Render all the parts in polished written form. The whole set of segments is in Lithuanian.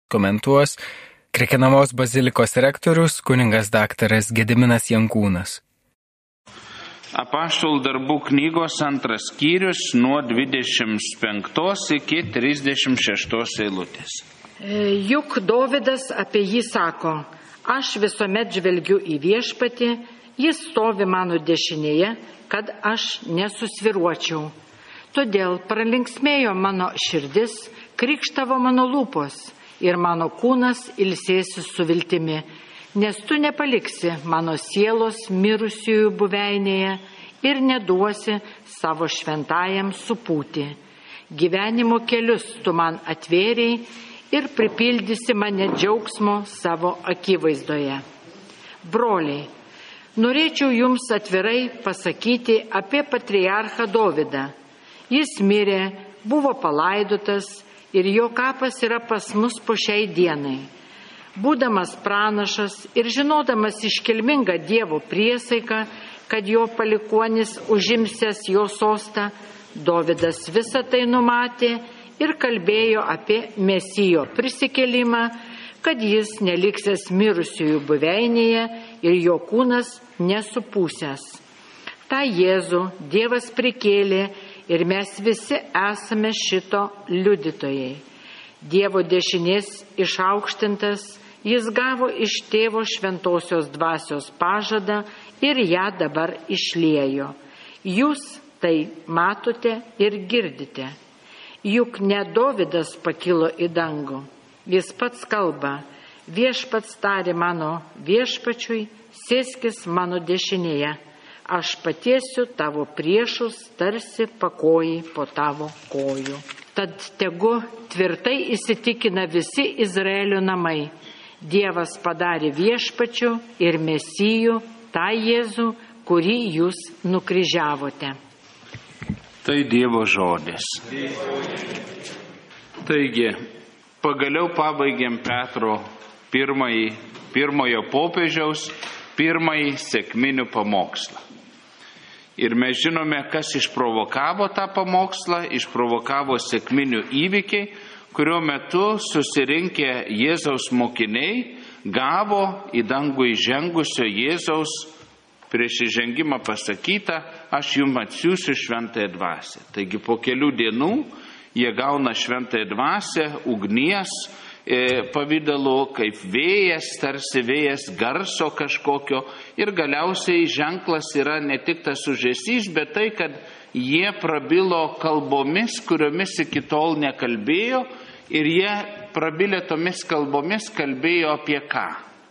Komentuos Krekenavos bazilikos rektorius kunigas daktaras Gediminas Jankūnas. Apaštalų darbų knygos 2 skyrius nuo 25 iki 36 eilutės. Juk Dovydas apie jį sako, aš visuomet žvelgiu į viešpatį, jis stovi mano dešinėje, kad aš nesusviruočiau. Todėl pralinksmėjo mano širdis, krikštavo mano lūpos ir mano kūnas ilsėsi su viltimi. Nes tu nepaliksi mano sielos mirusiųjų buveinėje ir neduosi savo šventajam supūti. Gyvenimo kelius tu man atvėrei ir pripildysi mane džiaugsmo savo akivaizdoje. Broliai, norėčiau jums atvirai pasakyti apie patriarchą Dovydą. Jis mirė, buvo palaidotas ir jo kapas yra pas mus po šiai dienai. Būdamas pranašas ir žinodamas iškilmingą Dievo priesaiką, kad jo palikuonis užimsęs jo sostą, Dovydas visą tai numatė ir kalbėjo apie Mesijo prisikėlimą, kad jis neliksęs mirusiųjų buveinėje ir jo kūnas nesupūsęs. Ta Jėzų Dievas prikėlė ir mes visi esame šito liudytojai. Dievo dešinės išaukštintas, jis gavo iš tėvo šventosios dvasios pažadą ir ją dabar išliejo. Jūs tai matote ir girdite. Juk ne Dovydas pakilo į dangų. Jis pats kalba, viešpats tarė mano viešpačiui, sėskis mano dešinėje. Aš patiesiu tavo priešus tarsi pakojai po tavo kojų. Tad tegu tvirtai įsitikina visi Izraelio namai. Dievas padarė viešpačiu ir Mesiju tą Jėzų, kurį jūs nukryžiavote. Tai Dievo žodis. Taigi, pagaliau pabaigėm Petro pirmojo popiežiaus pirmąjį sekminių pamokslą. Ir mes žinome, kas išprovokavo tą pamokslą, išprovokavo sekminių įvykiai, kurio metu susirinkę Jėzaus mokiniai gavo į dangų įžengusio Jėzaus prieš įžengimą pasakytą, aš jums atsiųsiu šventąją dvasią. Taigi po kelių dienų jie gauna šventąją dvasią, ugnies pavidalu, kaip vėjas, tarsi vėjas garso kažkokio. Ir galiausiai ženklas yra ne tik tas užesys, bet tai, kad jie prabilo kalbomis, kuriomis iki tol nekalbėjo. Ir jie prabilę tomis kalbomis kalbėjo apie ką?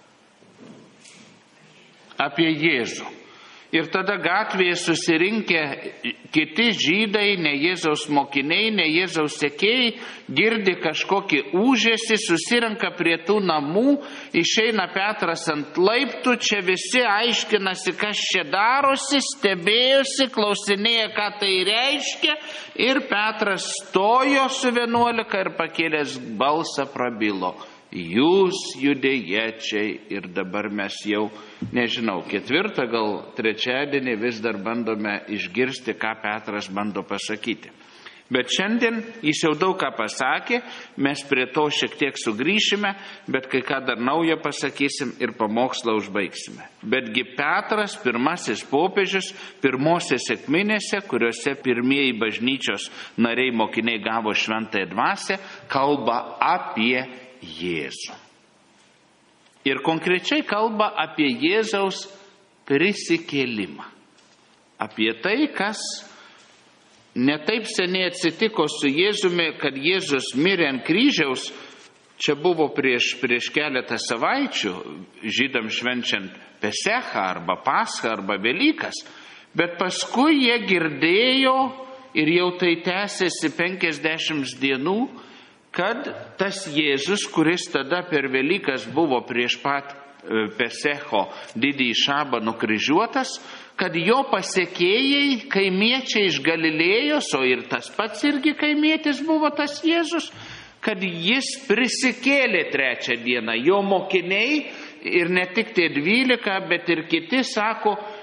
Apie Jėzų. Ir tada gatvėje susirinkę kiti žydai, ne Jėzaus mokiniai, ne Jėzaus sekėjai, girdi kažkokį ūžesį, susirenka prie tų namų, išeina Petras ant laiptų, čia visi aiškinasi, kas čia darosi, stebėjosi, klausinėja, ką tai reiškia, ir Petras stojo su 11 ir pakėlęs balsą prabilo. Jūs judėjiečiai, ir dabar mes jau, nežinau, 4. gal 3. vis dar bandome išgirsti, ką Petras bando pasakyti. Bet šiandien jis jau daug ką pasakė, mes prie to šiek tiek sugrįšime, bet kai ką dar naują pasakysim ir pamokslą užbaigsime. Betgi Petras, pirmasis popiežius, pirmose sekminėse, kuriuose pirmieji bažnyčios nariai mokiniai gavo šventąją dvasią, kalba apie Jėzų. Ir konkrečiai kalba apie Jėzaus prisikėlimą. Apie tai, kas netaip seniai atsitiko su Jėzumi, kad Jėzus mirė ant kryžiaus. Čia buvo prieš keletą savaičių, žydams švenčiant Pesechą arba Paschą arba Velykas. Bet paskui jie girdėjo ir jau tai tęsėsi 50 dienų, kad tas Jėzus, kuris tada per Velykas buvo prieš pat Pesecho didįjį šabą nukryžiuotas, kad jo pasekėjai, kaimiečiai iš Galilėjos, o ir tas pats irgi kaimietis buvo tas Jėzus, kad jis prisikėlė 3. dieną. Jo mokiniai ir ne tik tie 12, bet ir kiti sako,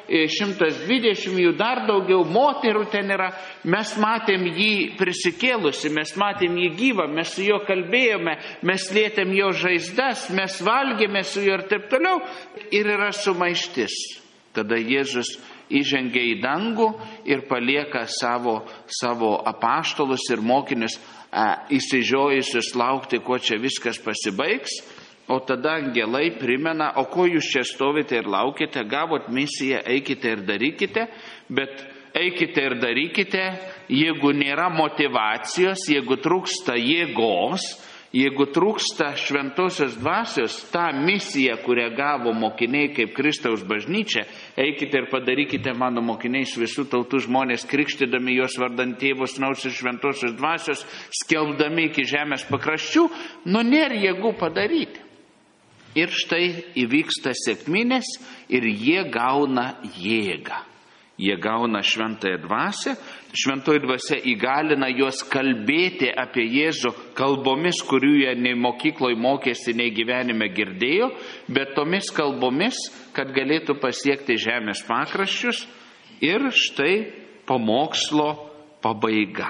120, jų dar daugiau, moterų ten yra. Mes matėm jį prisikėlusi, mes matėm jį gyvą, mes su juo kalbėjome, mes lietėm jo žaizdas, mes valgėme su juo ir taip toliau. Ir yra sumaištis. Tada Jėzus įžengia į dangų ir palieka savo apaštalus ir mokinius įsižiojusius laukti, kuo čia viskas pasibaigs. O tada angelai primena, o ko jūs čia stovite ir laukite, gavot misiją, eikite ir darykite, bet eikite ir darykite, jeigu nėra motyvacijos, jeigu trūksta jėgos, jeigu trūksta šventosios dvasios, tą misiją, kurią gavo mokiniai kaip Kristaus bažnyčia, eikite ir padarykite mano mokiniais visų tautų žmonės, krikštydami juos vardant Tėvo, Sūnaus ir šventosios dvasios, skelbdami iki žemės pakraščių, nėra jėgų padaryti. Ir štai įvyksta sekminės ir jie gauna jėgą. Jie gauna šventąją dvasią, šventoji dvasia įgalina juos kalbėti apie Jėzų kalbomis, kurių jie nei mokykloje mokėsi, nei gyvenime girdėjo, bet tomis kalbomis, kad galėtų pasiekti žemės pakraščius. Ir štai pamokslo pabaiga.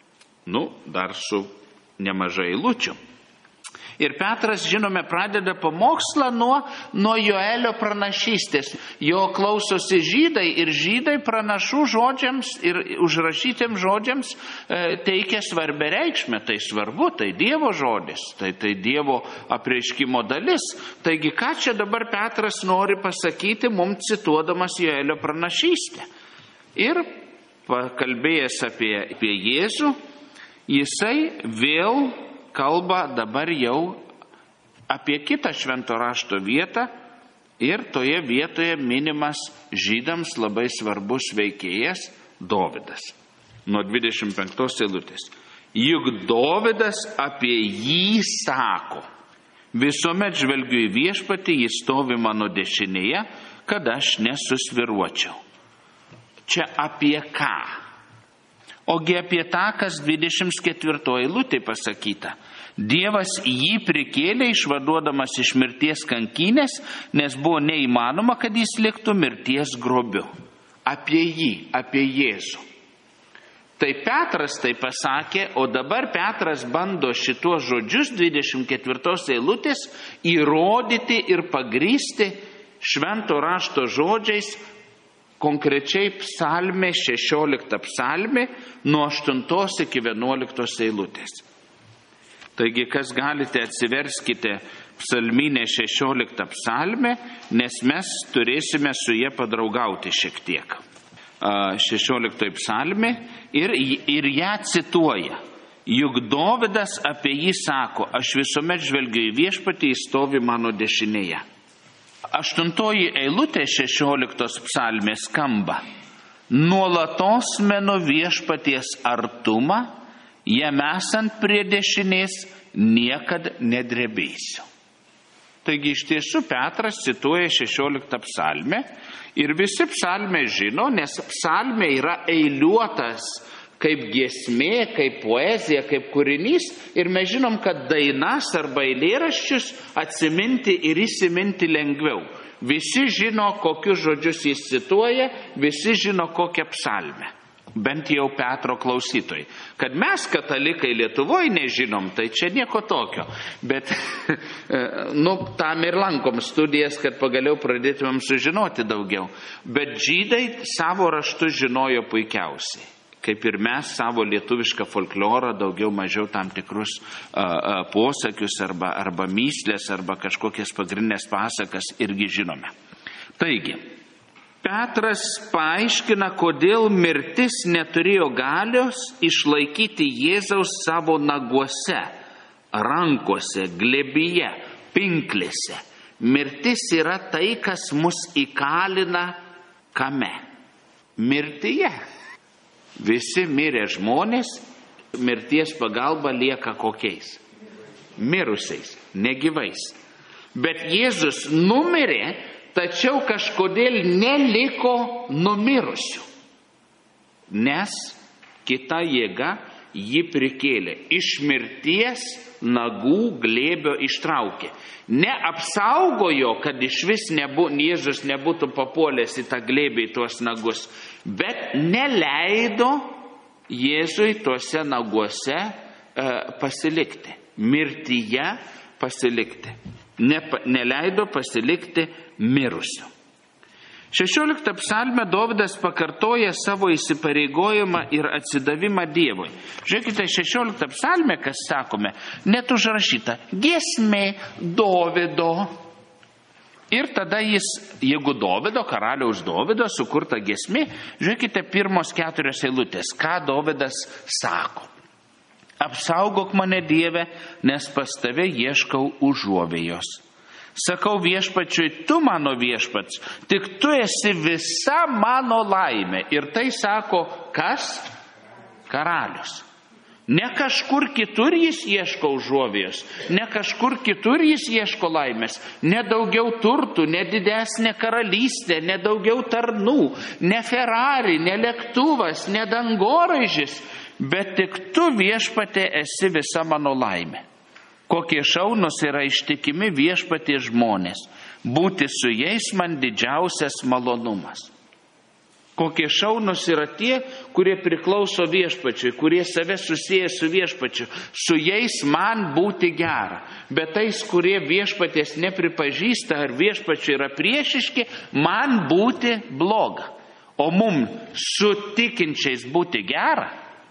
Dar su nemažai eilučių. Ir Petras, žinome, pradeda pamokslą nuo Joelio pranašystės. Jo klausosi žydai ir žydai pranašų žodžiams ir užrašytiems žodžiams teikia svarbę reikšmę. Tai svarbu, tai Dievo žodis, tai Dievo apreiškimo dalis. Taigi, ką čia dabar Petras nori pasakyti, mums cituodamas Joelio pranašystę? Ir pakalbėjęs apie Jėzų, jisai vėl kalba dabar jau apie kitą švento rašto vietą ir toje vietoje minimas žydams labai svarbus veikėjas Dovydas. Nuo 25 eilutės. Juk Dovydas apie jį sako, visuomet žvelgiu į Viešpatį, jis stovi mano dešinėje, kad aš nesusviruočiau. Čia apie ką? Ogi apie tą, kas 24 eilutė pasakyta. Dievas jį prikėlė išvaduodamas iš mirties kankynės, nes buvo neįmanoma, kad jis liktų mirties grobiu. Apie jį, apie Jėzų. Tai Petras tai pasakė, o dabar Petras bando šitos žodžius 24 eilutės įrodyti ir pagrįsti švento rašto žodžiais, konkrečiai psalmė, 16 psalmė, nuo 8 iki 11 eilutės. Taigi, kas galite, atsiverskite psalminę 16 psalmę, nes mes turėsime su jie padraugauti šiek tiek. 16 psalmė ir ją cituoja. Juk Dovydas apie jį sako, aš visuomet žvelgiu į Viešpatį, jis stovi mano dešinėje. 8 eilutė 16 psalmės skamba. Nuolatos menu Viešpaties artumą, jam esant prie dešinės, niekad nedrebėsiu. Taigi iš tiesų Petras cituoja 16 psalmę ir visi psalmę žino, nes psalmė yra eiliuotas kaip giesmė, kaip poezija, kaip kūrinys ir mes žinom, kad dainas arba eilėraščius atsiminti ir įsiminti lengviau. Visi žino, kokius žodžius jis cituoja, visi žino, kokią psalmę. Bent jau Petro klausytojai. Kad mes katalikai Lietuvoje nežinom, tai čia nieko tokio. Bet tam ir lankom studijas, kad pagaliau pradėtumėm sužinoti daugiau. Bet žydai savo raštu žinojo puikiausiai. Kaip ir mes savo lietuvišką folklorą, daugiau mažiau tam tikrus posakius arba myslės arba kažkokias pagrindinės pasakas irgi žinome. Taigi, Petras paaiškina, kodėl mirtis neturėjo galios išlaikyti Jėzaus savo naguose, rankose, glėbyje, pinklėse. Mirtis yra tai, kas mus įkalina kame? Mirtyje. Visi mirę žmonės mirties pagalba lieka kokiais? Mirusiais, negyvais. Bet Jėzus numirė, tačiau kažkodėl neliko numirusių. Nes kita jėga jį prikėlė. Iš mirties nagų glėbio ištraukė. Neapsaugojo, kad iš vis Jėzus nebūtų papuolęs į tą glėbį, į tuos nagus, bet neleido Jėzui tuose naguose pasilikti. Mirtyje pasilikti. Neleido pasilikti mirusiu. 16 psalme Dovydas pakartoja savo įsipareigojimą ir atsidavimą Dievui. Žiūrėkite, 16 psalme, kas sakome, net užrašyta giesmė Dovydo. Ir tada jis, jeigu Dovydo, karaliaus Dovydo sukurta giesmė, žiūrėkite, pirmos 4 eilutės, ką Dovydas sako. Apsaugok mane, Dieve, nes pas tave ieškau užuovėjos. Sakau viešpačiui, tu mano viešpats, tik tu esi visa mano laimė. Ir tai sako, kas? Karalius. Ne kažkur kitur jis ieško užuovėjos, ne kažkur kitur jis ieško laimės, ne daugiau turtų, ne didesnė karalystė, ne daugiau tarnų, ne Ferrari, ne lėktuvas, ne dangoraižis, bet tik tu viešpatė esi visa mano laimė. Kokie šaunus yra ištikimi viešpatie žmonės. Būti su jais man didžiausias malonumas. Kokie šaunus yra tie, kurie priklauso viešpačiui, kurie save susieja su viešpačiu. Su jais man būti gera. Bet tais, kurie viešpaties nepripažįsta ar viešpačiui yra priešiški, man būti bloga. O mum su tikinčiais būti gera,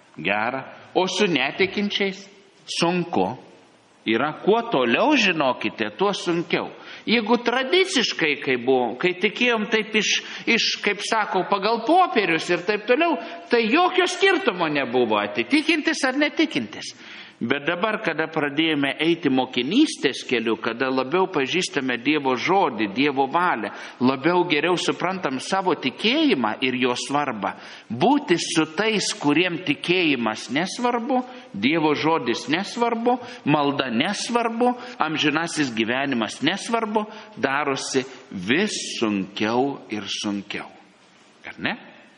o su netikinčiais sunku. Yra kuo toliau, žinokite, tuo sunkiau. Jeigu tradiciškai, kai tikėjom taip iš, kaip sakau, pagal popierius ir taip toliau, tai jokio skirtumo nebuvo, tikintis ar netikintis. Bet dabar, kada pradėjome eiti mokinystės keliu, kada labiau pažįstame Dievo žodį, Dievo valią, labiau geriau suprantam savo tikėjimą ir jo svarbą, būti su tais, kuriem tikėjimas nesvarbu, Dievo žodis nesvarbu, malda nesvarbu, amžinasis gyvenimas nesvarbu, darosi vis sunkiau ir sunkiau. Ar ne?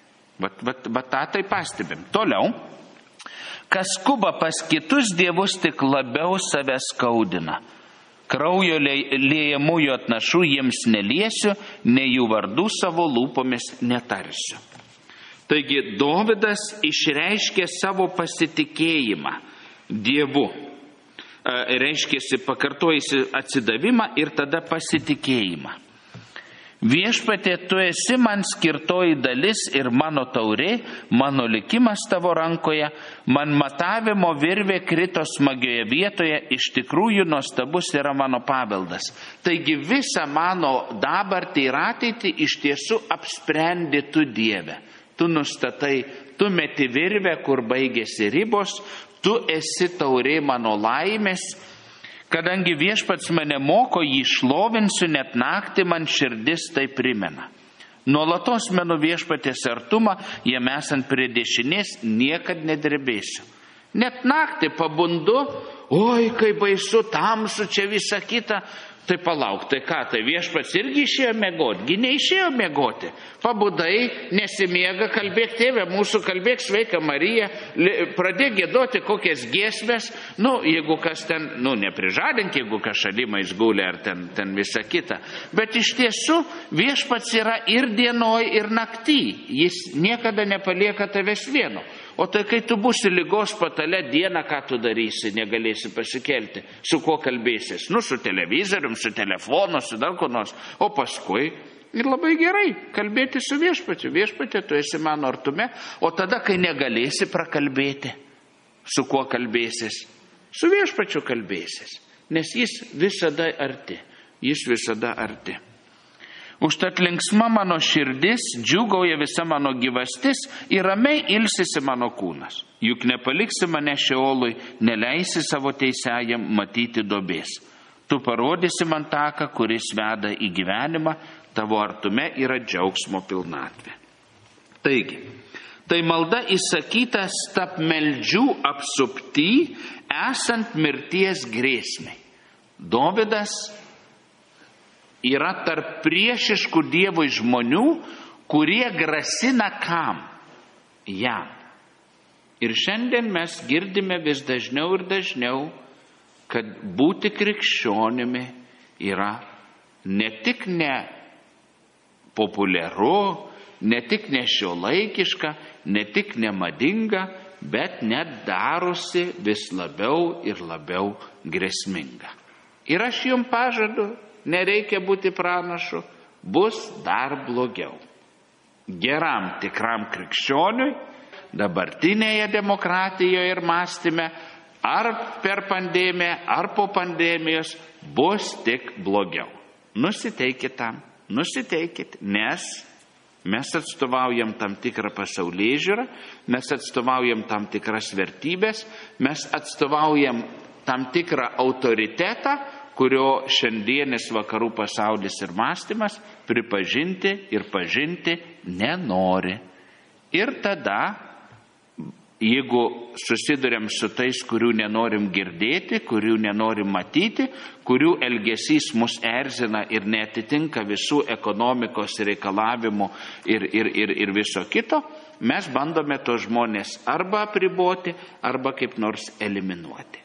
Va tą tai pastebim. Toliau. Kas skuba pas kitus dievus, tik labiau save skaudina. Kraujo liejamųjų atnašų jiems neliesiu, nei jų vardų savo lūpomis netarsiu. Taigi Dovydas išreiškė savo pasitikėjimą Dievu. Reiškėsi pakartojasi atsidavimą ir tada pasitikėjimą. Viešpatie, tu esi man skirtoji dalis ir mano taurė, mano likimas tavo rankoje, man matavimo virvė krito smagioje vietoje, iš tikrųjų nuostabus yra mano paveldas. Taigi visą mano dabartį ir ateitį iš tiesų apsprendi tu, Dieve. Tu nustatai, tu meti virvę, kur baigėsi ribos, tu esi taurė mano laimės. Kadangi viešpats mane moko, jį šlovinsiu, net naktį man širdis tai primena. Nuolatos menu viešpatės artumą, jam esant prie dešinės, niekad nedrebėsiu. Net naktį pabundu, oi, kaip baisu, tamsu, čia visa kita. Tai palauk, tai ką, tai viešpats irgi išėjo miegoti, gi neišėjo miegoti. Pabudai, nesimiega, kalbėk tėve mūsų, kalbėk sveika Marija, pradėk giedoti kokias giesmės, jeigu kas ten, neprižadink, jeigu kas šalimais gulė ar ten visa kita. Bet iš tiesų viešpats yra ir dienoj, ir naktį, jis niekada nepalieka tavęs vieno. O tai kai tu būsi ligos patale dieną, ką tu darysi, negalėsi pasikelti, su kuo kalbėsis, su televizorium, su telefonu, su dar ko nors, o paskui ir labai gerai kalbėti su viešpačiu. Viešpatie, tu esi mano artume, o tada, kai negalėsi prakalbėti, su kuo kalbėsis, su viešpačiu kalbėsis, nes jis visada arti, Užtat linksma mano širdis, džiūgauja visa mano gyvastis ir ramiai ilsisi mano kūnas. Juk nepaliksi mane Šeolui, neleisi savo teisėjam matyti duobės. Tu parodysi man taką, kuris veda į gyvenimą, tavo artume yra džiaugsmo pilnatvė. Taigi, tai malda įsakyta stabmeldžių apsupty, esant mirties grėsmei. Dovydas yra tarp priešiškų Dievui žmonių, kurie grasina kam? Jam. Ir šiandien mes girdime vis dažniau ir dažniau, kad būti krikščionimi yra ne tik ne populiaru, ne tik ne šiuolaikiška, ne tik nemadinga, bet net darosi vis labiau ir labiau grėsminga. Ir aš jums pažadu, nereikia būti pranašu, bus dar blogiau. Geram tikram krikščioniui, dabartinėje demokratijoje ir mąstyme, ar per pandemiją, ar po pandemijos, bus tik blogiau. Nusiteikit tam, nusiteikit, nes mes atstovaujam tam tikrą pasaulėžiūrą, mes atstovaujam tam tikras vertybės, mes atstovaujam tam tikrą autoritetą, kurio šiandienis vakarų pasaulis ir mąstymas pripažinti ir pažinti nenori. Ir tada, jeigu susiduriam su tais, kurių nenorim girdėti, kurių nenorim matyti, kurių elgesys mus erzina ir neatitinka visų ekonomikos reikalavimų ir viso kito, mes bandome tos žmonės arba apriboti, arba kaip nors eliminuoti.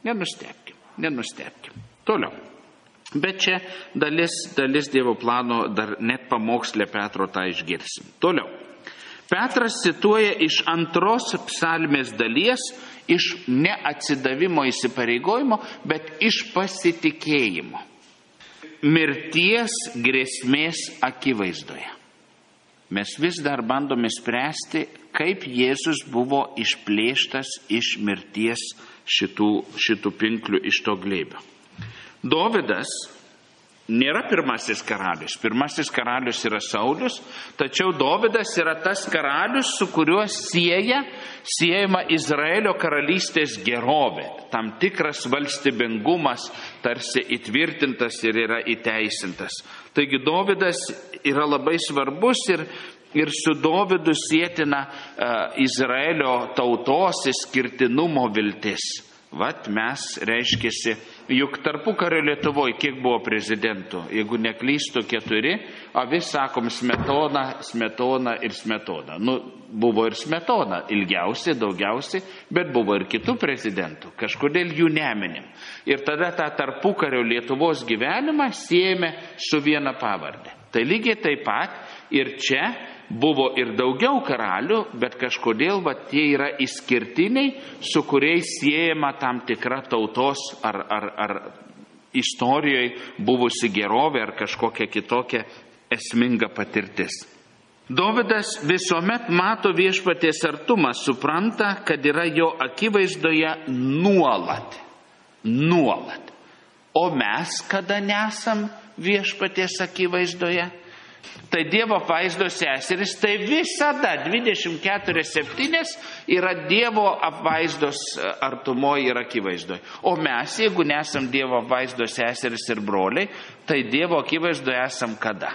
Nenustebkim. Toliau. Bet čia dalis Dievo plano dar net pamokslė Petro tą išgirsim. Toliau. Petras cituoja iš 2 psalmės dalies, iš neatsidavimo įsipareigojimo, bet iš pasitikėjimo. Mirties grėsmės akivaizdoje. Mes vis dar bandome spręsti, kaip Jėzus buvo išplėštas iš mirties šitų pinklių, iš to glėbio. Dovydas nėra pirmasis karalius. Pirmasis karalius yra Saulius, tačiau Dovydas yra tas karalius, su kuriuo siejama Izraelio karalystės gerovė. Tam tikras valstybingumas tarsi įtvirtintas ir yra įteisintas. Taigi Dovydas yra labai svarbus ir su Dovydu sietina Izraelio tautos išskirtinumo viltis. Vat mes, reiškiasi, juk tarpukario Lietuvoje kiek buvo prezidentų? Jeigu neklystu 4, o vis sakom Smetona ir Smetona. Buvo ir Smetona, ilgiausiai, daugiausiai, bet buvo ir kitų prezidentų. Kažkodėl jų neminim. Ir tada tą tarpukario Lietuvos gyvenimą siejame su viena pavardė. Tai lygiai taip pat ir čia buvo ir daugiau karalių, bet kažkodėl tie yra išskirtiniai, su kuriais siejama tam tikra tautos ar istorijoje buvusi gerovė ar kažkokia kitokia esminga patirtis. Dovydas visuomet mato viešpaties artumą, supranta, kad yra jo akivaizdoje nuolat. O mes kada nesam viešpaties akivaizdoje? Tai Dievo apvaizdos seseris, tai visada 24/7 yra Dievo apvaizdos artumoje ir akivaizdoje. O mes, jeigu nesam Dievo apvaizdos seseris ir broliai, tai Dievo akivaizdoje esam kada?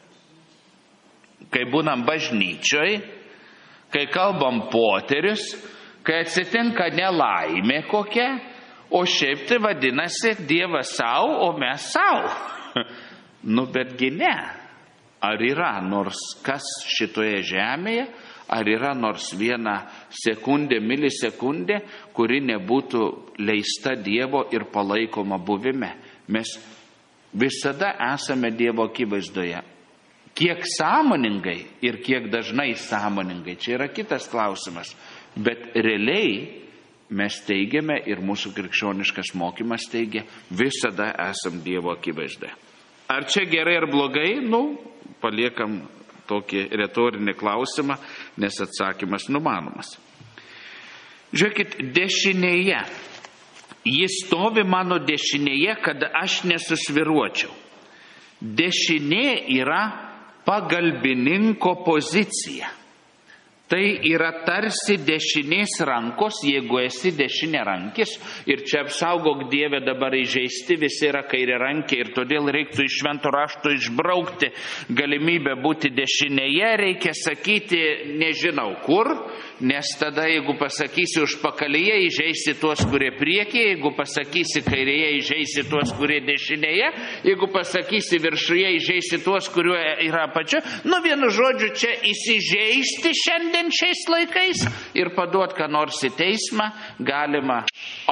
Kai būnam bažnyčioj, kai kalbam poterius, kai atsitinka nelaimė kokia, o šiaip tai vadinasi Dievas savo, o mes savo. Betgi ne. Ar yra nors kas šitoje žemėje, ar yra nors viena sekundė, milisekundė, kuri nebūtų leista Dievo ir palaikoma buvime. Mes visada esame Dievo akivaizdoje. Kiek sąmoningai ir kiek dažnai sąmoningai, čia yra kitas klausimas. Bet realiai mes teigiame ir mūsų krikščioniškas mokymas teigia, visada esam Dievo akivaizdoje. Ar čia gerai ar blogai? Paliekam tokį retorinį klausimą, nes atsakymas numanomas. Žiūrėkit, dešinėje. Jis stovi mano dešinėje, kad aš nesusviruočiau. Dešinė yra pagalbininko pozicija. Tai yra tarsi dešinės rankos, jeigu esi dešinė rankis, ir čia apsaugok Dieve dabar įžeisti, visi yra kairė rankė ir todėl reiktų iš švento rašto išbraukti galimybę būti dešinėje, reikia sakyti nežinau kur, nes tada jeigu pasakysi užpakalyje, įžeisi tuos, kurie priekyje, jeigu pasakysi kairėje, įžeisi tuos, kurie dešinėje, jeigu pasakysi viršuje, įžeisi tuos, kurie yra apačioje. Vienu žodžiu, čia įsižeisti šiandien šiandien šiais laikais ir paduot ką nors į teismą galima.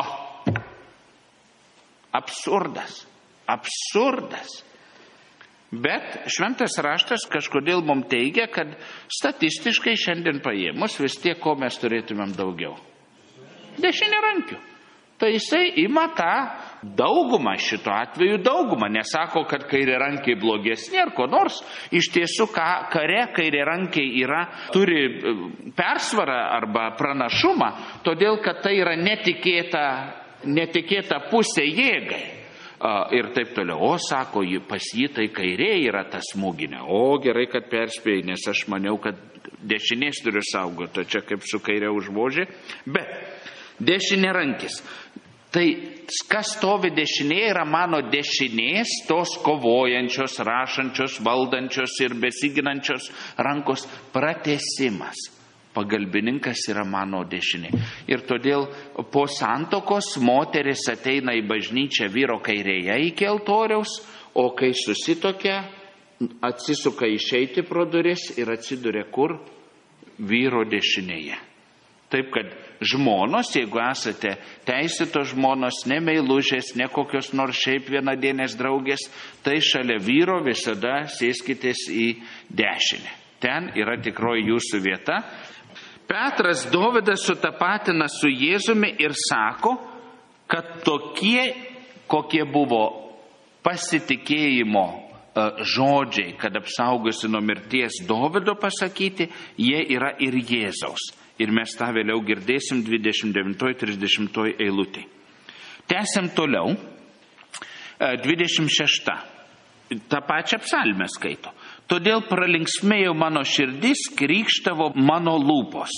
Absurdas. Bet šventas raštas kažkodėl mums teigia, kad statistiškai šiandien paėmus vis tiek, ko mes turėtumėm daugiau. Dešiniarankių. Tai jisai ima tą daugumą, šito atveju daugumą. Nesako, kad kairiarankiai blogesni ar ko nors. Iš tiesų, kare kairiarankiai turi persvarą arba pranašumą, todėl kad tai yra netikėta pusė jėgai. Ir taip toliau. Sako, pas jį tai kairė yra ta smūginė. Gerai, kad perspėjai, nes aš maniau, kad dešinės turiu saugoti, čia kaip su kairė užvožė. Bet dešiniarankis. Tai kas stovi dešinėje yra mano dešinės, tos kovojančios, rašančios, valdančios ir besiginančios rankos pratęsimas. Pagalbininkas yra mano dešinė. Ir todėl po santokos moteris ateina į bažnyčią vyro kairėje iki altoriaus, o kai susitokia, atsisuka išeiti pro duris ir atsiduria kur? Vyro dešinėje. Taip kad žmonos, jeigu esate teisėtos žmonos, ne meilužės, ne kokios nors šiaip vienadienės draugės, tai šalia vyro visada sėskitės į dešinę. Ten yra tikroji jūsų vieta. Petras Dovydas sutapatina su Jėzumi ir sako, kad tokie, kokie buvo pasitikėjimo žodžiai, kad apsaugosi nuo mirties Dovydo pasakyti, jie yra ir Jėzaus. Ir mes tą vėliau girdėsim 29-30 eilutė. Tęsiam toliau. 26. Ta pačia psalmė skaito. Todėl pralinksmėjo mano širdis, krykštavo mano lūpos.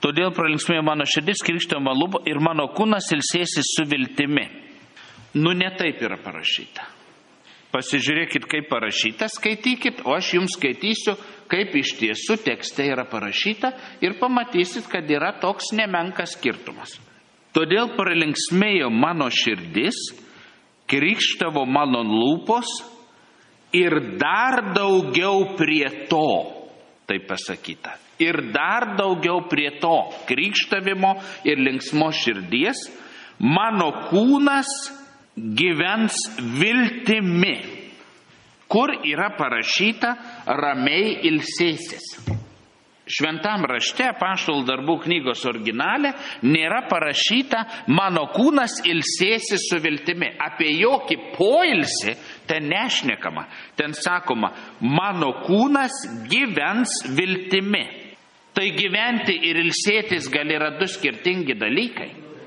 Ir mano kūnas ilsėsis su viltimi. Ne taip yra parašyta. Pasižiūrėkit, kaip parašyta, skaitykit, o aš jums skaitysiu, kaip iš tiesų tekste yra parašyta ir pamatysit, kad yra toks nemenkas skirtumas. Todėl pralinksmėjo mano širdis, krykštavo mano lūpos, ir dar daugiau prie to, taip pasakyta, ir dar daugiau prie to krykštavimo ir linksmo širdies, mano kūnas gyvens viltimi. Kur yra parašyta ramiai ilsėsis? Šventam rašte, Apaštalų darbų knygos originale, nėra parašyta mano kūnas ilsėsis su viltimi. Apie jokį poilsį ten nešnekama. Ten sakoma, mano kūnas gyvens viltimi. Tai gyventi ir ilsėtis gal yra du skirtingi dalykai.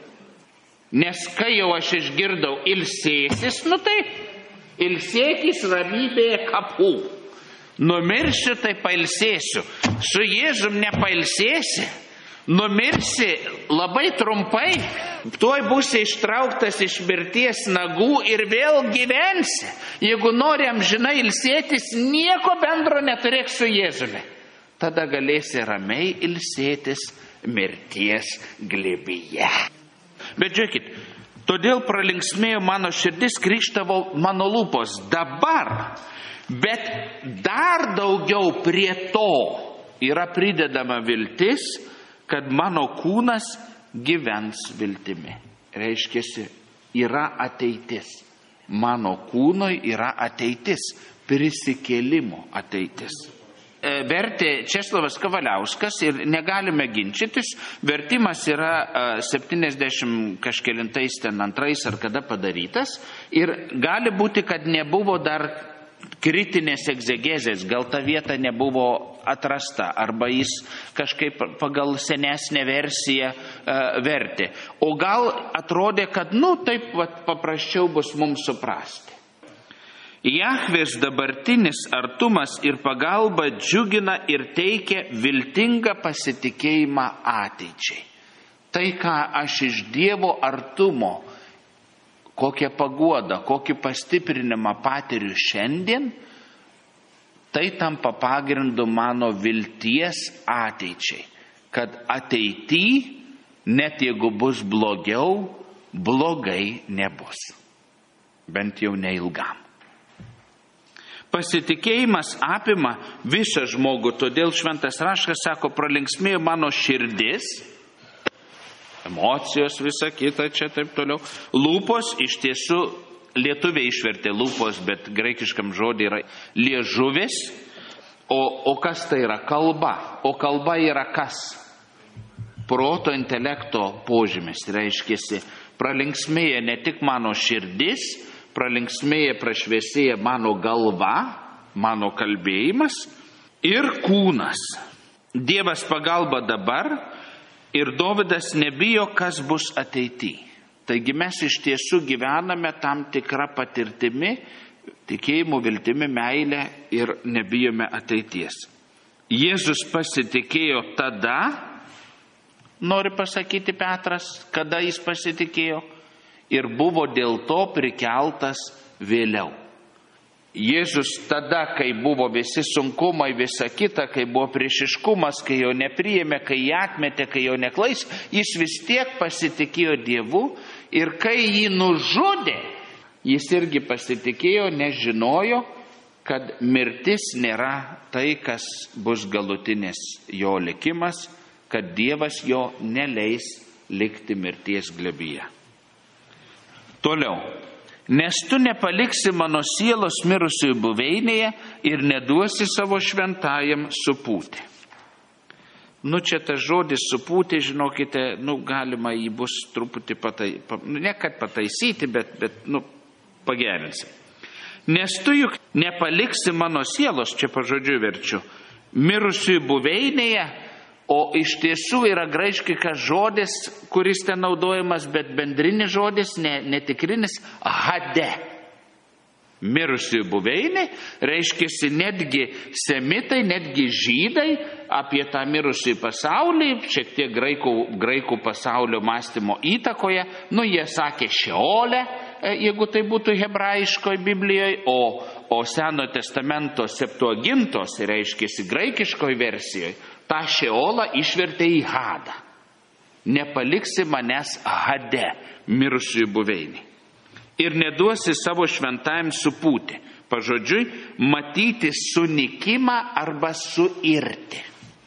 Nes kai jau aš išgirdau ilsėsis, tai ilsėkis ramybėje kapų. Numirsiu, tai pailsėsiu. Su Jėzum nepailsėsi. Numirsi labai trumpai, tuoj būsi ištrauktas iš mirties nagų ir vėl gyvensi. Jeigu nori amžinai ilsėtis, nieko bendro neturėk su Jėzumi. Tada galėsi ramiai ilsėtis mirties glėbyje. Bet žiūrėkit, todėl pralinksmėjo mano širdis, krykštavo mano lūpos. Dabar, bet dar daugiau prie to yra pridedama viltis, kad mano kūnas gyvens viltimi. Reiškiasi, yra ateitis. Mano kūnui yra ateitis, prisikėlimo ateitis. Vertė Česlovas Kavaliauskas ir negalime ginčytis. Vertimas yra 70 kažkelintais ten antrais ar kada padarytas. Ir gali būti, kad nebuvo dar kritinės egzegezės, gal ta vieta nebuvo atrasta, arba jis kažkaip pagal senesnę versiją vertė. O gal atrodė, kad taip paprasčiau bus mums suprasti. Jahvės dabartinis artumas ir pagalba džiugina ir teikia viltingą pasitikėjimą ateičiai. Tai, ką aš iš Dievo artumo, kokią paguodą, kokį pastiprinimą patiriu šiandien, tai tampa pagrindu mano vilties ateičiai, kad ateityje, net jeigu bus blogiau, blogai nebus. Bent jau neilgam. Pasitikėjimas apima visą žmogų, todėl šventas raštas sako, pralinksmėjo mano širdis, emocijos, visa kita, čia taip toliau. Lūpos, iš tiesų, lietuviai išvertė lūpos, bet graikiškam žodį yra liežuvis. O kas tai yra? Kalba. O kalba yra kas? Proto, intelekto požymis. Reiškiasi, pralinksmėja ne tik mano širdis, pralinksmėja, prašviesėja mano galva, mano kalbėjimas ir kūnas. Dievas pagalba dabar ir Dovydas nebijo, kas bus ateityje. Taigi mes iš tiesų gyvename tam tikrą patirtimi, tikėjimu, viltimi, meilę ir nebijome ateities. Jėzus pasitikėjo tada, nori pasakyti Petras, kada jis pasitikėjo, ir buvo dėl to prikeltas vėliau. Jėzus tada, kai buvo visi sunkumai, visa kita, kai buvo priešiškumas, kai jo nepriėmė, kai jį atmetė, kai jo neklais, jis vis tiek pasitikėjo Dievu ir kai jį nužudė, jis irgi pasitikėjo, nežinojo, kad mirtis nėra tai, kas bus galutinis jo likimas, kad Dievas jo neleis likti mirties glėbyje. Toliau. Nes tu nepaliksi mano sielos mirusiųjų buveinėje ir neduosi savo šventajam supūti. Čia tas žodis supūti, žinokite, galima jį bus truputį ne kad pataisyti, bet pagerinsim. Nes tu juk nepaliksi mano sielos, čia pažodžiu verčiu, mirusiųjų buveinėje, o iš tiesų yra graikiškas žodis, kuris ten naudojamas, bet bendrinis žodis, netikrinis, hade. Mirusiųjų buveinė, reiškiasi netgi semitai, netgi žydai apie tą mirusį pasaulį, šiek tiek graikų pasaulio mąstymo įtakoje, jie sakė Šeolę, jeigu tai būtų hebrajiškoje Biblijoje, o Senojo testamento Septuagintos, reiškiasi graikiškoje versijoje, tą Šeolą išvertė į Hadą. Nepaliksi manęs Hade, mirusiųjų buveinį. Ir neduosi savo šventajam supūti. Pažodžiui, matyti sunikimą arba suirti.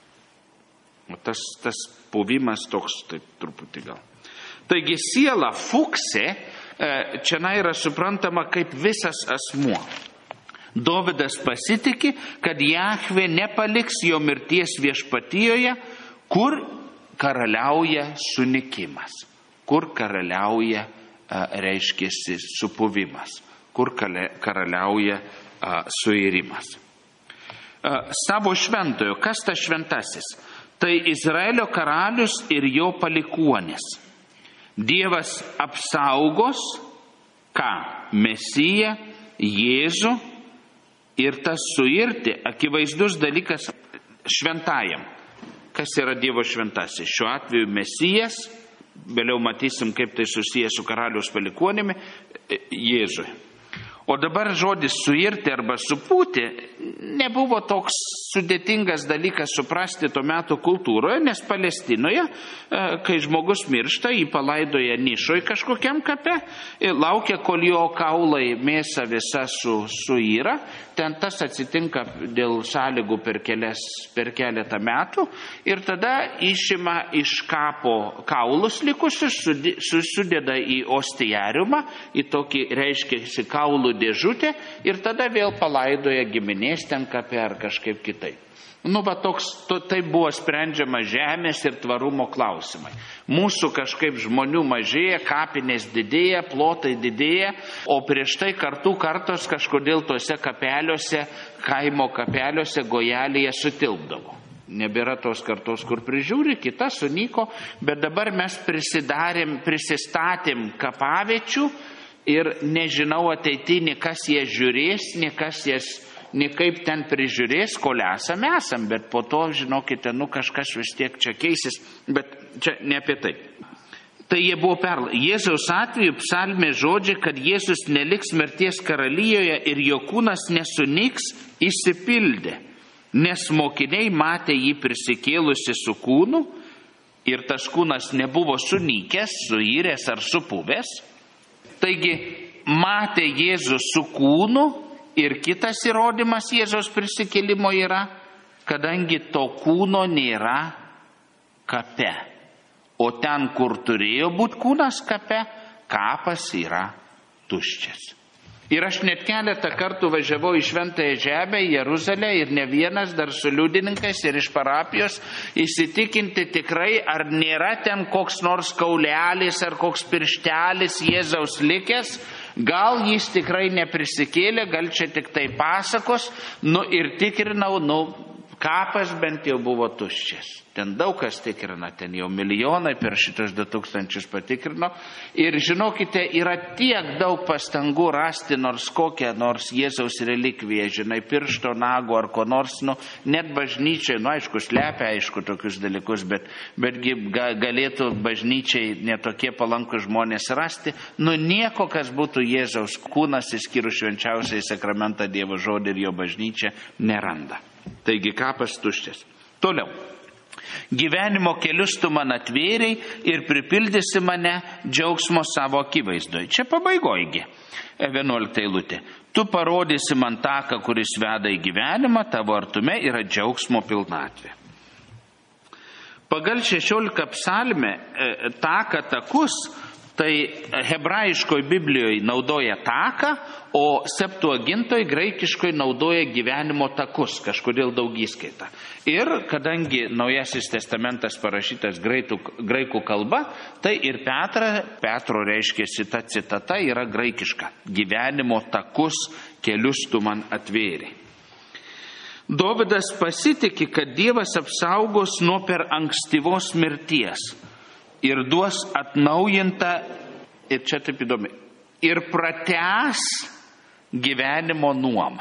Tas puvimas toks, taip truputį gal. Taigi siela fuksė, čia yra suprantama kaip visas asmuo. Dovydas pasitiki, kad Jahvė nepaliks jo mirties viešpatijoje, kur karaliauja sunikimas, kur karaliauja, reiškiasi, supuvimas, kur karaliauja suirimas. Savo šventojo, kas tas šventasis? Tai Izraelio karalius ir jo palikuonis. Dievas apsaugos, ką? Mesiją, Jėzų. Ir tas suirti, akivaizdus dalykas šventajam. Kas yra Dievo šventasis? Šiuo atveju Mesijas, vėliau matysim, kaip tai susijęs su karaliaus palikuonimi, Jėzui. O dabar žodis suirti arba supūti nebuvo toks sudėtingas dalykas suprasti tuo metu kultūroje, nes Palestinoje, kai žmogus miršta, jį palaidoja nišoje kažkokiam kape, laukia, kol jo kaulai mėsa visa suyra, ten tas atsitinka dėl sąlygų per keletą metų ir tada išima iš kapo kaulus likusius, sudeda į ostiariumą, į tokį, reiškia, kaulų dėžutę ir tada vėl palaidoja giminės ten kape ar kažkaip kitai. Tai buvo sprendžiama žemės ir tvarumo klausimai. Mūsų kažkaip žmonių mažėja, kapinės didėja, plotai didėja, o prieš tai kartos kažkodėl tuose kapeliuose, kaimo kapeliuose gojelėje sutilpdavo. Nebėra tos kartos, kur prižiūri, kita sunyko, bet dabar mes prisistatėm kapaviečių ir nežinau ateitinį, kas jie žiūrės, nei kaip ten prižiūrės, kol esam, bet po to, žinokite, kažkas vis tiek čia keisis, bet čia ne apie tai. Tai jie buvo Jėzaus atveju psalmė žodžiai, kad Jėzus neliks mirties karalijoje ir jo kūnas nesuniks, išsipildė, nes mokiniai matė jį prisikėlusi su kūnu ir tas kūnas nebuvo sunykęs, suiręs ar supuvęs. Taigi matė Jėzų su kūnu Ir kitas įrodymas Jėzaus prisikėlimo yra, kadangi to kūno nėra kape. O ten, kur turėjo būti kūnas kape, kapas yra tuščias. Ir aš net keletą kartų važiavau į Šventąją Žemę, į Jeruzalę ir ne vienas dar su liudininkais ir iš parapijos įsitikinti tikrai, ar nėra ten koks nors kaulelis ar koks pirštelis Jėzaus likęs, gal jis tikrai neprisikėlė, gal čia tik tai pasakos, ir tikrinau, kapas bent jau buvo tuščias. Ten daug kas tikrina, ten jau milijonai per šitus 2000 patikrino. Ir žinokite, yra tiek daug pastangų rasti nors kokią nors Jėzaus relikviją, piršto nago ar ko nors, net bažnyčiai, aišku, slepia, tokius dalykus, betgi galėtų bažnyčiai netokie palankus žmonės rasti. Nieko, kas būtų Jėzaus kūnas, išskyrus švenčiausiai sakramentą Dievo žodį ir jo bažnyčią, neranda. Taigi kapas tuščias. Toliau. Gyvenimo kelius tu man atvėrei ir pripildysi mane džiaugsmo savo akivaizdoje. Čia pabaigoji. 11 eilutė. Tu parodysi man taką, kuris veda į gyvenimą, tavo artume yra džiaugsmo pilnatvė. Pagal 16 psalmę takus, tai hebrajiškoje Biblijoje naudoja taką, o Septuagintoje graikiškoje naudoja gyvenimo takus, kažkodėl daugiskaita. Ir kadangi Naujasis testamentas parašytas graikų kalba, tai ir Petro reiškėsi ta citata yra graikiška. Gyvenimo takus kelius tu man atvėrei. Dovydas pasitikė, kad Dievas apsaugos nuo per ankstyvos mirties ir duos atnaujintą, ir čia taip įdomi, ir pratęs gyvenimo nuomą.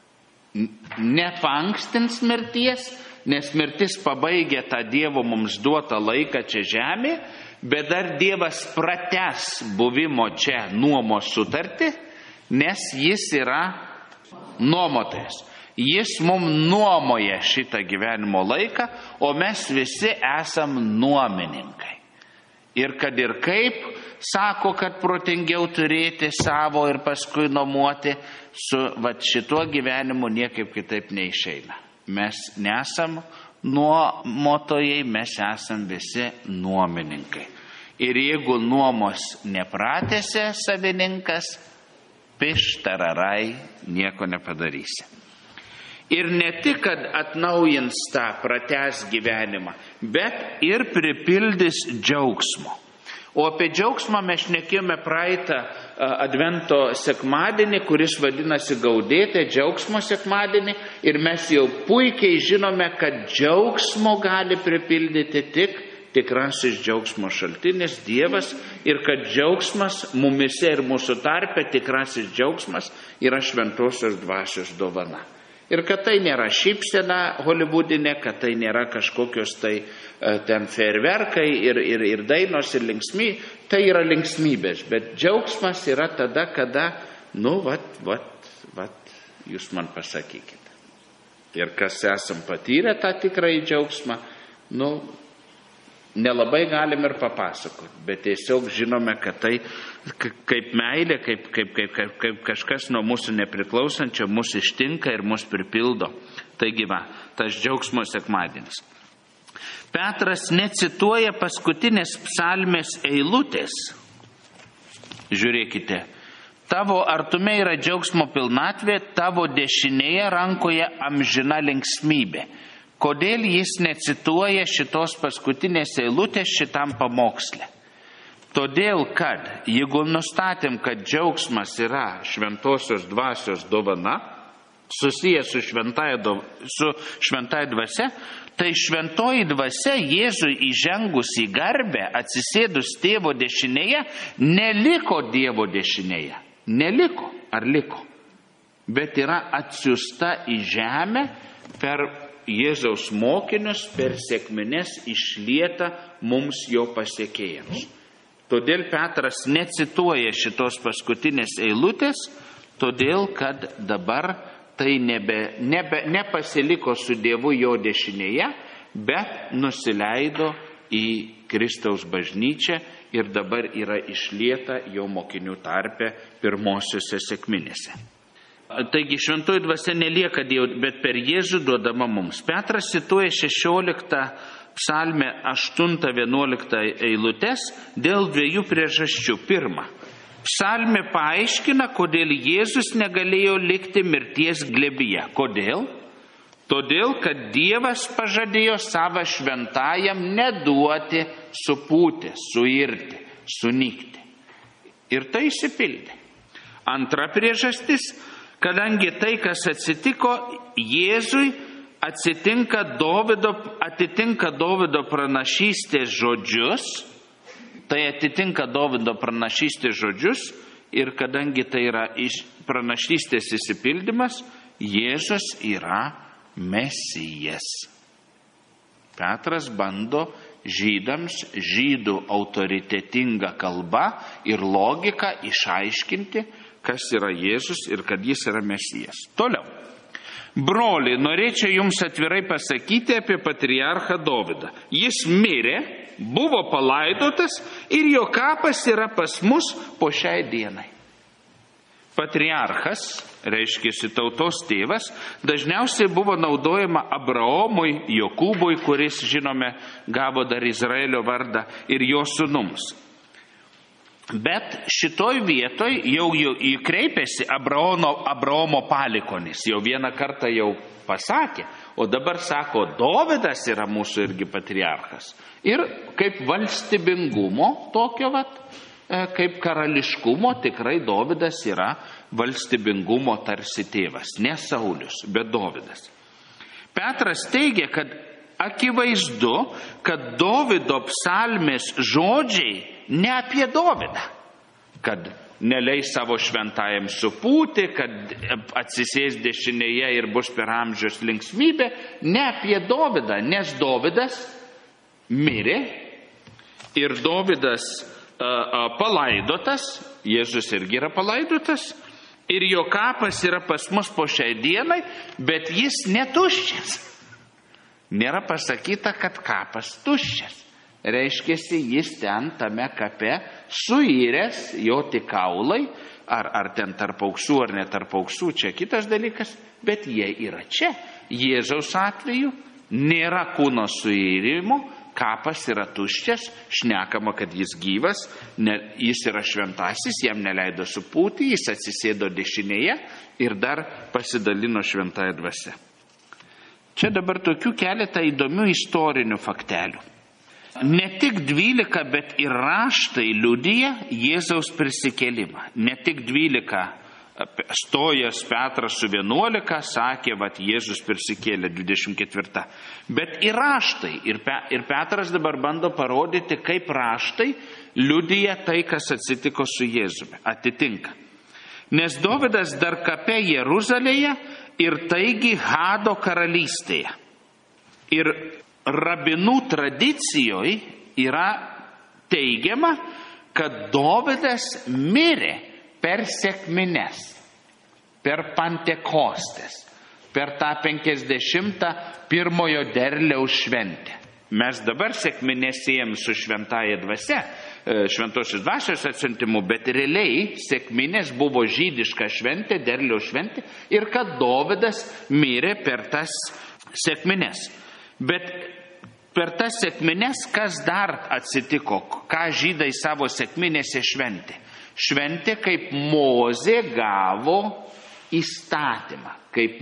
Nepankstins mirties, nes mirtis pabaigia tą Dievo mums duotą laiką čia žemė, bet dar Dievas pratęs buvimo čia nuomos sutartį, nes jis yra nuomotojas. Jis mums nuomoja šitą gyvenimo laiką, o mes visi esam nuomininkai. Ir kad ir kaip sako, kad protingiau turėti savo ir paskui nuomoti, su šituo gyvenimu niekaip kitaip neišeina. Mes nesam nuomotojai, mes esam visi nuomininkai. Ir jeigu nuomos nepratęsia savininkas, pištararai, nieko nepadarysi. Ir ne tik, kad atnaujins tą pratęs gyvenimą, bet ir pripildys džiaugsmo. O apie džiaugsmą mes šnekėjome praeitą Advento sekmadienį, kuris vadinasi Gaudėte, džiaugsmo sekmadienį. Ir mes jau puikiai žinome, kad džiaugsmo gali pripildyti tik tikrasis džiaugsmo šaltinis Dievas. Ir kad džiaugsmas mumise ir mūsų tarpe, tikrasis džiaugsmas yra šventosios dvasios dovana. Ir kad tai nėra šypsena holivudinė, kad tai nėra kažkokios tai ten fejerverkai ir dainos ir tai yra linksmybės. Bet džiaugsmas yra tada, kada, jūs man pasakykite. Ir kas esam patyrę tą tikrąjį džiaugsmą, nelabai galim ir papasakoti, bet tiesiog žinome, kad tai kaip meilė, kaip kažkas nuo mūsų nepriklausančio mūsų ištinka ir mūsų pripildo. Taigi tas džiaugsmo sekmadienis. Petras necituoja paskutinės psalmės eilutės. Žiūrėkite, tavo artume yra džiaugsmo pilnatvė, tavo dešinėje rankoje amžina linksmybė. Kodėl jis necituoja šitos paskutinės eilutės šitam pamoksle? Todėl, kad jeigu nustatėm, kad džiaugsmas yra šventosios dvasios dovana, susijęs su šventąja dvasia, tai šventoji dvasia Jėzui įžengus į garbę, atsisėdus tėvo dešinėje, neliko Dievo dešinėje. Neliko ar liko, bet yra atsiųsta į žemę per Jėzaus mokinius, per sekmines išlieta mums jo pasiekėjams. Todėl Petras necituoja šitos paskutinės eilutės, todėl kad dabar tai nepasiliko su Dievu jo dešinėje, bet nusileido į Kristaus bažnyčią ir dabar yra išlieta jo mokinių tarpe pirmosiuose sekminėse. Taigi šventoji dvasia nelieka Dievo, bet per Jėzų duodama mums. Petras cituoja 16 psalmę 8-11 eilutes dėl dviejų priežasčių. Pirma, psalmė paaiškina, kodėl Jėzus negalėjo likti mirties glėbyje. Kodėl? Todėl, kad Dievas pažadėjo savo šventajam neduoti supūti, suirti, sunykti. Ir tai išsipildė. Antra priežastis, kadangi tai, kas atsitiko Jėzui, atitinka Dovydo pranašystės žodžius, ir kadangi tai yra pranašystės išsipildymas, Jėzus yra Mesijas. Petras bando žydams, žydų autoritetinga kalba ir logika išaiškinti, kas yra Jėzus ir kad jis yra Mesijas. Toliau. Broliai, norėčiau jums atvirai pasakyti apie patriarchą Dovydą. Jis mirė, buvo palaidotas ir jo kapas yra pas mus po šiai dienai. Patriarchas, reiškia tautos tėvas, dažniausiai buvo naudojama Abraomui, Jokūbui, kuris, žinome, gavo dar Izraelio vardą, ir jo sūnums. Bet šitoj vietoj jau kreipėsi Abraomo palikonis, jau vieną kartą jau pasakė, o dabar sako, Dovydas yra mūsų irgi patriarchas. Ir kaip valstybingumo tokio kaip karališkumo tikrai Dovydas yra valstybingumo tarsi tėvas, ne Saulius, bet Dovydas. Petras teigia, kad akivaizdu, kad Dovydo psalmės žodžiai ne apie Dovydą, kad neleis savo šventajam supūti, kad atsisės dešinėje ir bus per amžius linksmybė, ne apie Dovydą, nes Dovydas mirė ir Dovydas palaidotas, Jėzus irgi yra palaidotas, ir jo kapas yra pas mus po šiai dienai, bet jis netuščias. Nėra pasakyta, kad kapas tuščias. Reiškiasi, jis ten tame kape suiręs, jo tik kaulai, ar ten tarp auksų, ar ne tarp auksų, čia kitas dalykas, bet jie yra čia. Jėzaus atveju nėra kūno suirimo, kapas yra tuščias, šnekama, kad jis gyvas, jis yra šventasis, jam neleido supūti, jis atsisėdo dešinėje ir dar pasidalino šventąją dvasią. Čia dabar tokių keletą įdomių istorinių faktelių. Ne tik 12, bet ir raštai liudija Jėzaus prisikėlimą. Ne tik 12 stojęs Petras su 11 sakė, Jėzus prisikėlė 24. Bet ir raštai, ir Petras dabar bando parodyti, kaip raštai liudija tai, kas atsitiko su Jėzumi. Atitinka. Nes Dovydas dar kape Jeruzalėje ir taigi Hado karalystėje. Ir rabinų tradicijoje yra teigiama, kad Dovydas mirė per sekmines, per Pentekostės, per tą 51 derliaus šventę. Mes dabar sekmines siejam su šventąja dvasia, šventosios dvasios atsiuntimu, bet realiai sekminės buvo žydiška šventė, derliaus šventė, ir kad Dovydas mirė per tas sekmines. Bet per tas sekmines kas dar atsitiko, ką žydai savo sekminėse šventė? Šventė, kaip Mozė gavo įstatymą.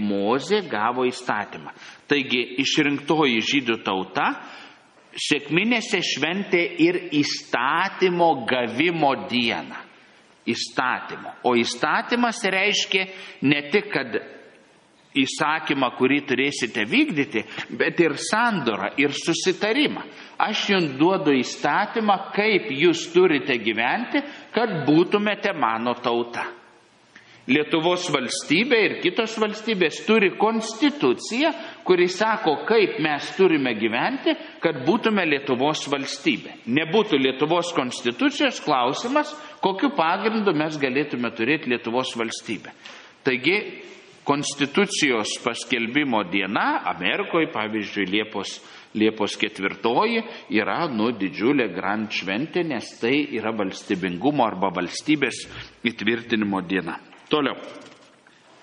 Taigi išrinktoji žydų tauta sekminėse šventė ir įstatymo gavimo dieną. O įstatymas reiškia ne tik, kad įsakymą, kurį turėsite vykdyti, bet ir sandorą, ir susitarimą. Aš jums duodu įstatymą, kaip jūs turite gyventi, kad būtumėte mano tauta. Lietuvos valstybė ir kitos valstybės turi konstituciją, kuri sako, kaip mes turime gyventi, kad būtume Lietuvos valstybė. Nebūtų Lietuvos konstitucijos, klausimas, kokiu pagrindu mes galėtume turėti Lietuvos valstybę. Taigi, konstitucijos paskelbimo diena Amerikoje, pavyzdžiui, Liepos 4 yra didžiulė grand šventė, nes tai yra valstybingumo arba valstybės įtvirtinimo diena. Toliau.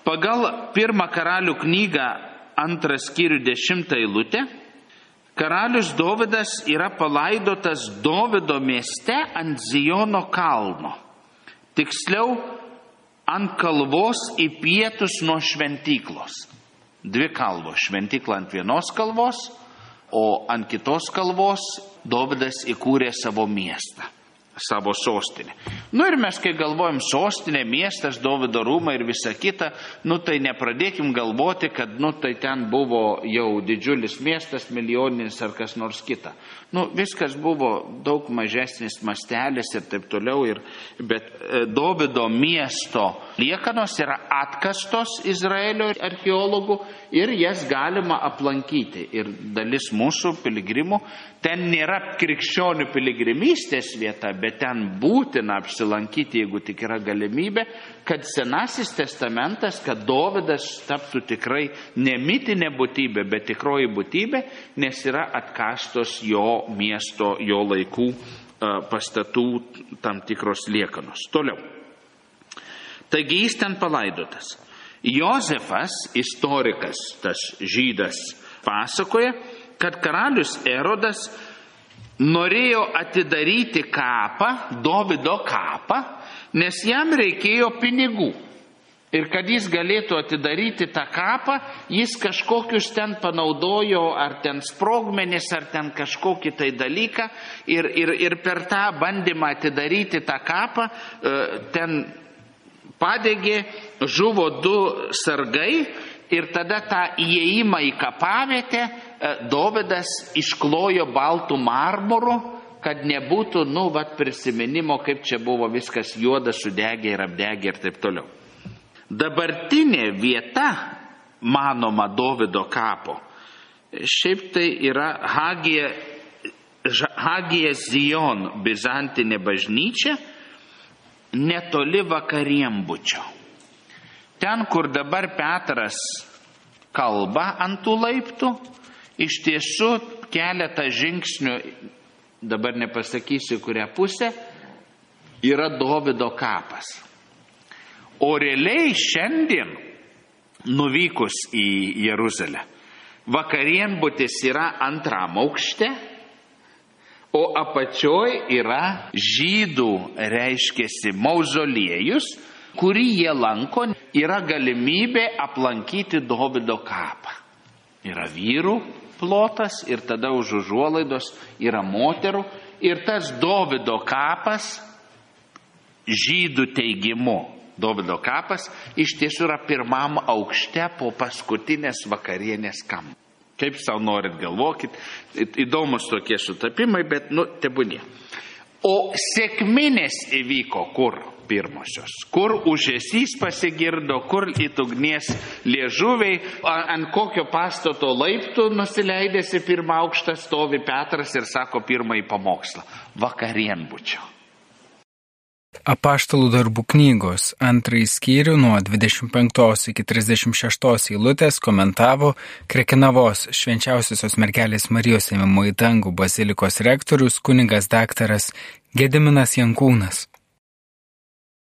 Pagal 1 Karalių knygą 2 skyrių 10 eilutę, karalius Dovydas yra palaidotas Dovydo mieste ant Zijono kalno. Tiksliau, ant kalvos į pietus nuo šventyklos. 2 kalvos. Šventykla ant vienos kalvos, o ant kitos kalvos Dovydas įkūrė savo miestą, savo sostinę. Ir mes, kai galvojam sostinė, miestas, Dovydo rūmai ir visa kita, tai nepradėkim galvoti, kad tai ten buvo jau didžiulis miestas, milijoninis ar kas nors kita. Viskas buvo daug mažesnis mastelis ir taip toliau, bet Dovydo miesto liekanos yra atkastos Izraelio archeologų ir jas galima aplankyti. Ir dalis mūsų piligrimų, ten nėra krikščionių piligrimystės vieta, bet ten būtina apsilankyti, jeigu tik yra galimybė, kad Senasis testamentas, kad Dovydas taptų tikrai ne mitinė būtybė, bet tikroji būtybė, nes yra atkastos jo miesto, jo laikų pastatų tam tikros liekanos. Toliau. Taigi jis ten palaidotas. Jozefas, istorikas, tas žydas, pasakoja, kad karalius Erodas norėjo atidaryti kapą, Dovydo kapą, nes jam reikėjo pinigų. Ir kad jis galėtų atidaryti tą kapą, jis kažkokius ten panaudojo, ar ten sprogmenis, ar ten kažkokį tai dalyką. Ir per tą bandymą atidaryti tą kapą, ten padegė, žuvo 2 sargai. Ir tada tą įėjimą į kapavietę Dovydas išklojo baltų marmuru, kad nebūtų, prisiminimo, kaip čia buvo viskas juoda, sudegė ir apdegė ir taip toliau. Dabartinė vieta, manoma, Dovydo kapo, šiaip tai yra Hagija Zijon, bizantinė bažnyčia, netoli Vakarienbučio. Ten, kur dabar Petras kalba ant tų laiptų, iš tiesų keletą žingsnių, dabar nepasakysiu kurią pusę, yra Dovydo kapas. O realiai šiandien, nuvykus į Jeruzalę, Vakarienbutis yra 2 aukšte, o apačioj yra žydų, reiškiasi, mauzoliejus, kurį jie lanko, yra galimybė aplankyti Dovydo kapą. Yra vyrų plotas ir tada už užuolaidos yra moterų. Ir tas Dovydo kapas, žydų teigimu, Dovydo kapas iš tiesų yra 1 aukšte po paskutinės vakarienės kampo. Kaip savo norit, galvokit, įdomus tokie sutapimai, bet tebūnie. O sekminės įvyko kur? Pirmosios. Kur ūžesys pasigirdo, kur it ugnies liežuviai, ant kokio pastato laiptų nusileidėsi 1 aukštą stovi Petras ir sako 1 pamokslą. Vakarienbučio. Apaštalų darbų knygos 2 skyrių nuo 25 iki 36 eilutės komentavo Krekenavos Švenčiausiosios mergelės Marijos ėmimo į dangų bazilikos rektorius kunigas daktaras Gediminas Jankūnas.